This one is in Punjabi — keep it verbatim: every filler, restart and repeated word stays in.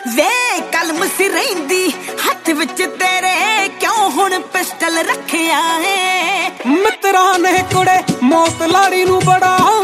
ਵੇ ਕਲਮ ਸੀ ਰਹਿੰਦੀ ਹੱਥ ਵਿੱਚ ਤੇਰੇ, ਕਿਉਂ ਹੁਣ ਪਿਸਟਲ ਰੱਖਿਆ ਏ? ਮਿੱਤਰਾਂ ਨੇ ਕੁੜੇ ਮੌਤ ਲਾੜੀ ਨੂੰ ਬੜਾ